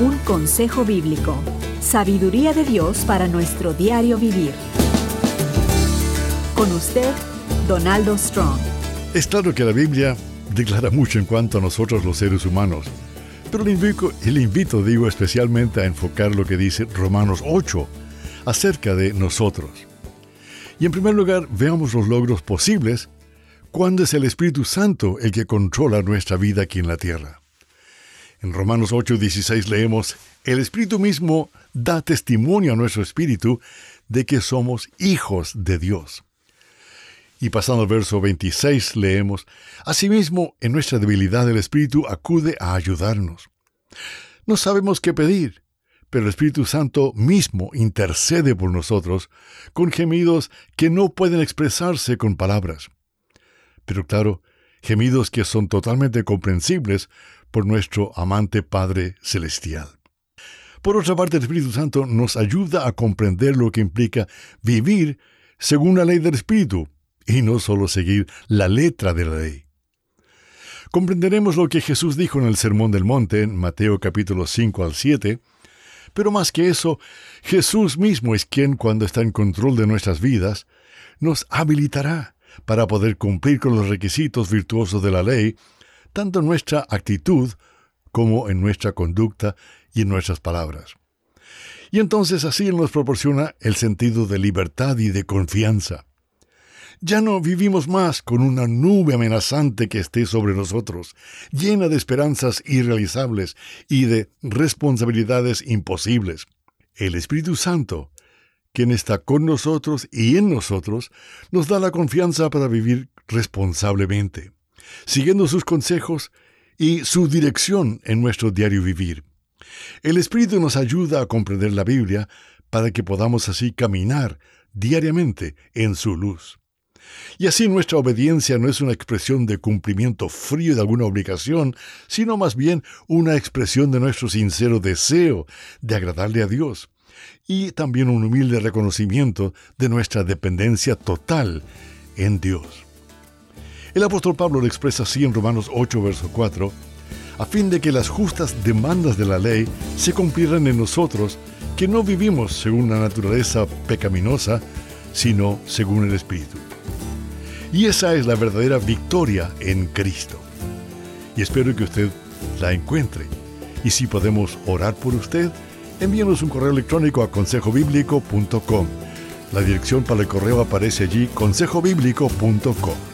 Un consejo bíblico. Sabiduría de Dios para nuestro diario vivir. Con usted, Donaldo Strong. Es claro que la Biblia declara mucho en cuanto a nosotros los seres humanos, pero le invito especialmente a enfocar lo que dice Romanos 8 acerca de nosotros. Y en primer lugar, veamos los logros posibles cuando es el Espíritu Santo el que controla nuestra vida aquí en la tierra. En Romanos 8:16 leemos: el Espíritu mismo da testimonio a nuestro espíritu de que somos hijos de Dios. Y pasando al verso 26 leemos: asimismo, en nuestra debilidad el Espíritu acude a ayudarnos. No sabemos qué pedir, pero el Espíritu Santo mismo intercede por nosotros con gemidos que no pueden expresarse con palabras. Pero claro, gemidos que son totalmente comprensibles por nuestro amante Padre Celestial. Por otra parte, el Espíritu Santo nos ayuda a comprender lo que implica vivir según la ley del Espíritu, y no solo seguir la letra de la ley. Comprenderemos lo que Jesús dijo en el Sermón del Monte, en Mateo capítulo 5 al 7, pero más que eso, Jesús mismo es quien, cuando está en control de nuestras vidas, nos habilitará para poder cumplir con los requisitos virtuosos de la ley, tanto en nuestra actitud como en nuestra conducta y en nuestras palabras. Y entonces así Él nos proporciona el sentido de libertad y de confianza. Ya no vivimos más con una nube amenazante que esté sobre nosotros, llena de esperanzas irrealizables y de responsabilidades imposibles. El Espíritu Santo, quien está con nosotros y en nosotros, nos da la confianza para vivir responsablemente, siguiendo sus consejos y su dirección en nuestro diario vivir. El Espíritu nos ayuda a comprender la Biblia para que podamos así caminar diariamente en su luz. Y así nuestra obediencia no es una expresión de cumplimiento frío de alguna obligación, sino más bien una expresión de nuestro sincero deseo de agradarle a Dios, y también un humilde reconocimiento de nuestra dependencia total en Dios. El apóstol Pablo lo expresa así en Romanos 8, verso 4, a fin de que las justas demandas de la ley se cumplieran en nosotros, que no vivimos según la naturaleza pecaminosa, sino según el Espíritu. Y esa es la verdadera victoria en Cristo. Y espero que usted la encuentre. Y si podemos orar por usted, envíenos un correo electrónico a consejobiblico.com. La dirección para el correo aparece allí, consejobiblico.com.